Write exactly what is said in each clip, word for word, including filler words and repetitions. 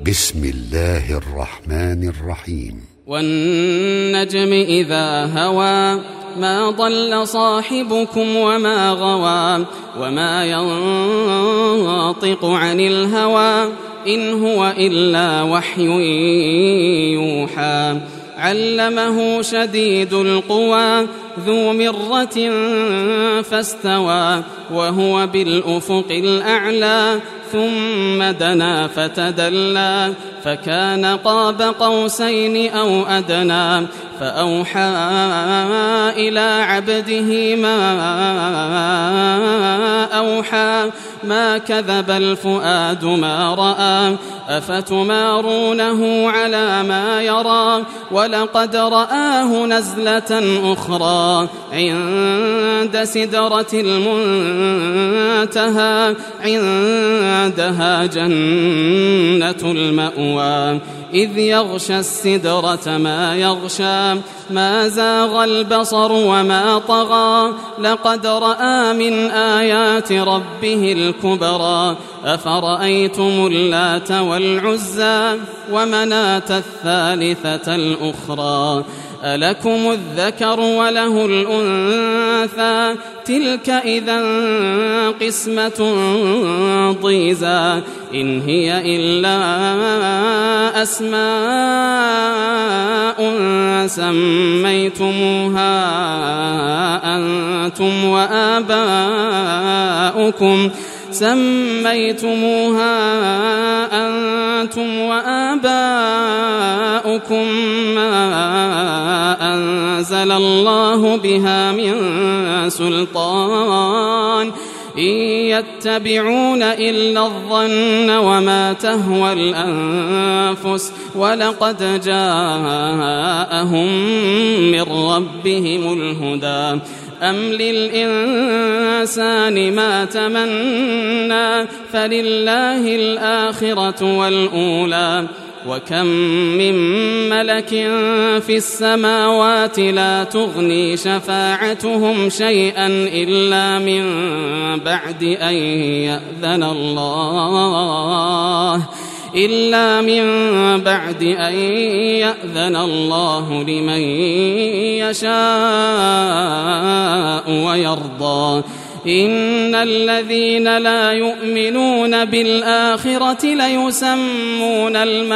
بسم الله الرحمن الرحيم. والنجم إذا هوى ما ضل صاحبكم وما غوى وما ينطق عن الهوى إن هو إلا وحي يوحى. علمه شديد القوى ذو مرة فاستوى وهو بالأفق الأعلى ثم دنا فتدلى فكان قاب قوسين أو أدنى فأوحى إلى عبده ما أوحى ما كذب الفؤاد ما رأى أفتمارونه على ما يرى ولقد رآه نزلة أخرى عند سدرة المنتهى عندها جنة المأوى إذ يغشى السدرة ما يغشى ما زاغ البصر وما طغى لقد رأى من آيات ربه الكبرى أفرأيتم اللات والعزى ومناة الثالثة الأخرى ألكم الذكر وله الأنثى تلك إذا قسمة ضيزى إن هي إلا أسماء سميتموها أنتم وآباؤكم سميتموها أنتم وآباؤكم ما أنزل الله بها من سلطان إن يتبعون إلا الظن وما تهوى الأنفس ولقد جاءهم من ربهم الهدى أم للإنسان ما تمنى فلله الآخرة والأولى وكم من ملك في السماوات لا تغني شفاعتهم شيئا إلا من بعد أن يأذن الله إلا من بعد أن يأذن الله لمن يشاء ويرضى إن الذين لا يؤمنون بالآخرة ليسمون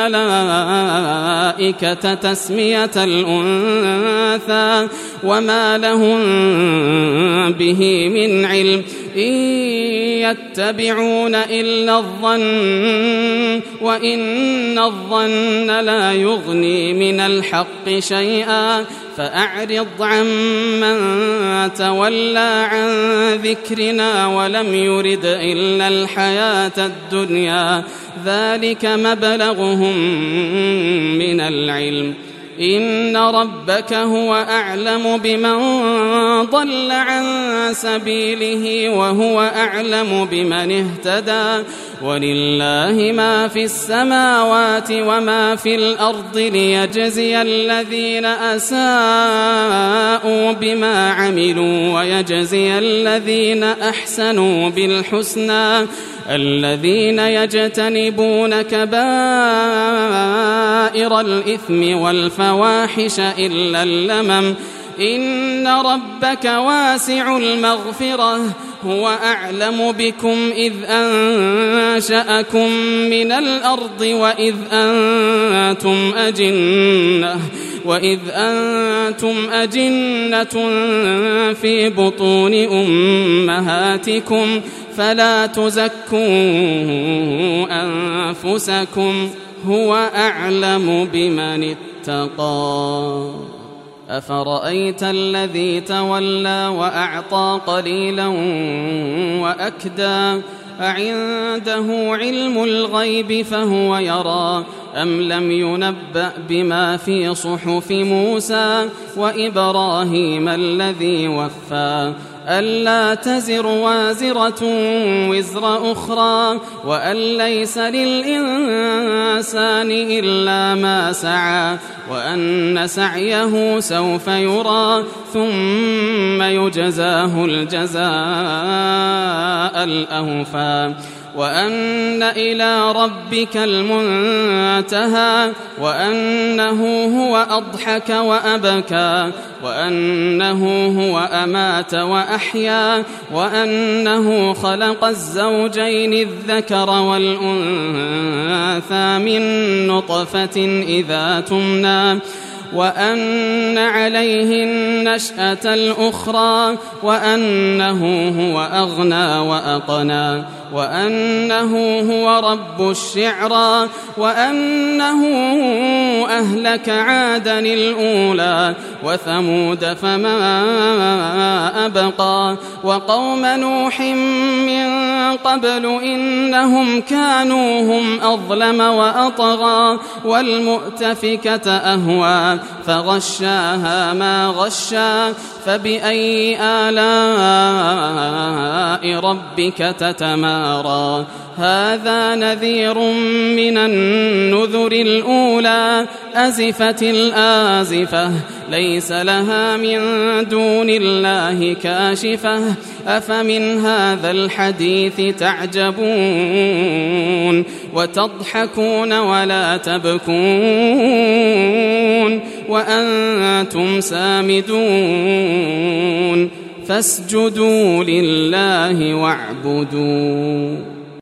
الملائكة تسمية الأنثى وما لهم به من علم إن يتبعون إلا الظن وإن الظن لا يغني من الحق شيئا فأعرض عمن تولى عن ذكرنا ولم يرد إلا الحياة الدنيا ذلك مبلغهم من العلم إن ربك هو أعلم بمن ضل عن سبيله وهو أعلم بمن اهتدى ولله ما في السماوات وما في الأرض ليجزي الذين أساءوا بما عملوا ويجزي الذين أحسنوا بالحسنى الذين يجتنبون كبائر الإثم والفواحش إلا اللمم إن ربك واسع المغفرة هو أعلم بكم إذ أنشأكم من الأرض وإذ أنتم أجنة وإذ أنتم أجنة في بطون أمهاتكم فلا تزكوا أنفسكم هو أعلم بمن اتقى أفرأيت الذي تولى وأعطى قليلا وأكدى أعنده علم الغيب فهو يرى أم لم ينبأ بما في صحف موسى وإبراهيم الذي وفى ألا تزر وازرة وزر أخرى وأن ليس للإنسان إلا ما سعى وأن سعيه سوف يرى ثم يجزاه الجزاء الأوفى وأن إلى ربك المنتهى وأنه هو أضحك وأبكى وأنه هو أمات وأحيا وأنه خلق الزوجين الذكر والأنثى من نطفة إذا تمنى وأن عليه النشأة الأخرى وأنه هو أغنى وأقنى وأنه هو رب الشعرى وأنه أهلك عادا الأولى وثمود فما أبقى وقوم نوح من قبل إنهم كانوا هم أظلم وأطغى والمؤتفكة أهوى فغشاها ما غشا فبأي آلاء ربك تتمارى هذا نذير من النذر الأولى أزفت الآزفة ليس لها من دون الله كاشفة أفمن هذا الحديث تعجبون وتضحكون ولا تبكون وأنتم سامدون فاسجدوا لله واعبدوا